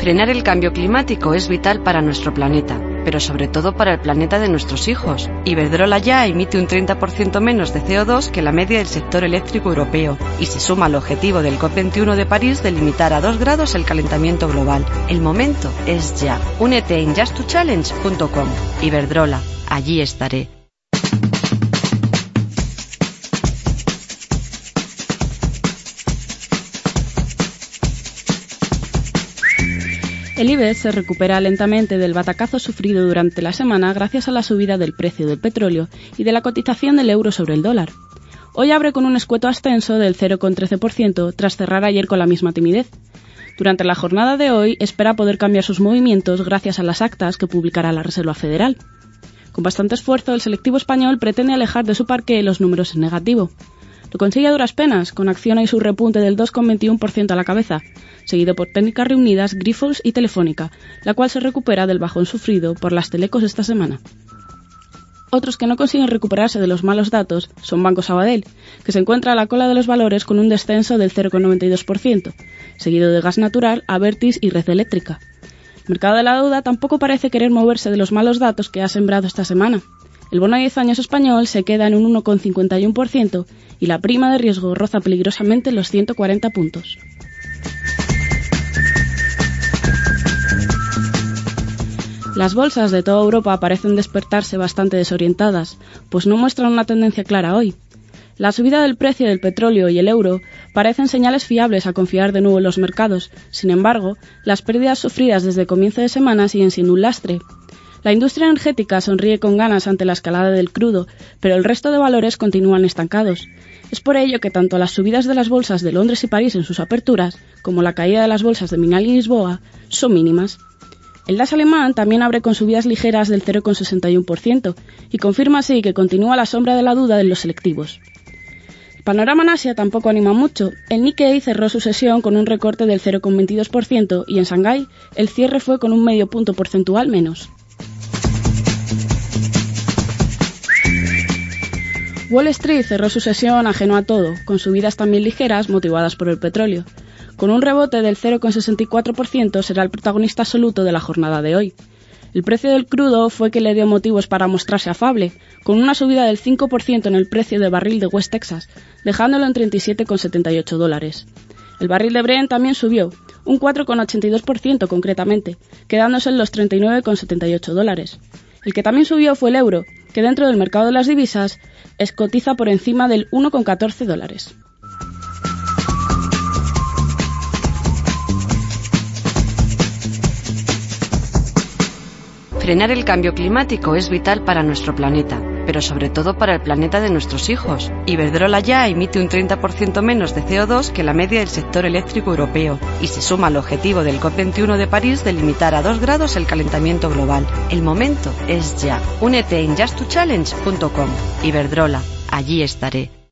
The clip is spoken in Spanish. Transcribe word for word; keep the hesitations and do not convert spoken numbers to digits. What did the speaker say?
Frenar el cambio climático es vital para nuestro planeta, pero sobre todo para el planeta de nuestros hijos. Iberdrola ya emite un treinta por ciento menos de C O dos que la media del sector eléctrico europeo y se suma al objetivo del COP veintiuno de París de limitar a dos grados el calentamiento global. El momento es ya. Únete en just to challenge punto com. Iberdrola, allí estaré. El IBEX se recupera lentamente del batacazo sufrido durante la semana gracias a la subida del precio del petróleo y de la cotización del euro sobre el dólar. Hoy abre con un escueto ascenso del cero coma trece por ciento tras cerrar ayer con la misma timidez. Durante la jornada de hoy espera poder cambiar sus movimientos gracias a las actas que publicará la Reserva Federal. Con bastante esfuerzo, el selectivo español pretende alejar de su parque los números en negativo. Lo consigue a duras penas, con Acciona y su repunte del dos coma veintiuno por ciento a la cabeza, seguido por Técnicas Reunidas, Grifols y Telefónica, la cual se recupera del bajón sufrido por las telecos esta semana. Otros que no consiguen recuperarse de los malos datos son Banco Sabadell, que se encuentra a la cola de los valores con un descenso del cero coma noventa y dos por ciento, seguido de Gas Natural, Abertis y Red Eléctrica. El mercado de la deuda tampoco parece querer moverse de los malos datos que ha sembrado esta semana. El bono a diez años español se queda en un uno coma cincuenta y uno por ciento y la prima de riesgo roza peligrosamente los ciento cuarenta puntos. Las bolsas de toda Europa parecen despertarse bastante desorientadas, pues no muestran una tendencia clara hoy. La subida del precio del petróleo y el euro parecen señales fiables a confiar de nuevo en los mercados. Sin embargo, las pérdidas sufridas desde comienzo de semana siguen siendo un lastre. La industria energética sonríe con ganas ante la escalada del crudo, pero el resto de valores continúan estancados. Es por ello que tanto las subidas de las bolsas de Londres y París en sus aperturas, como la caída de las bolsas de Milán y Lisboa, son mínimas. El DAX alemán también abre con subidas ligeras del cero coma sesenta y uno por ciento y confirma así que continúa la sombra de la duda en los selectivos. El panorama en Asia tampoco anima mucho. El Nikkei cerró su sesión con un recorte del cero coma veintidós por ciento y en Shanghái el cierre fue con un medio punto porcentual menos. Wall Street cerró su sesión ajeno a todo, con subidas también ligeras motivadas por el petróleo. Con un rebote del cero coma sesenta y cuatro por ciento será el protagonista absoluto de la jornada de hoy. El precio del crudo fue que le dio motivos para mostrarse afable, con una subida del cinco por ciento en el precio del barril de West Texas, dejándolo en treinta y siete coma setenta y ocho dólares. El barril de Brent también subió, un cuatro coma ochenta y dos por ciento concretamente, quedándose en los treinta y nueve coma setenta y ocho dólares. El que también subió fue el euro, que dentro del mercado de las divisas cotiza por encima del uno coma catorce dólares. Frenar el cambio climático es vital para nuestro planeta, pero sobre todo para el planeta de nuestros hijos. Iberdrola ya emite un treinta por ciento menos de C O dos que la media del sector eléctrico europeo y se suma al objetivo del COP veintiuno de París de limitar a dos grados el calentamiento global. El momento es ya. Únete en just to challenge punto com. Iberdrola, allí estaré.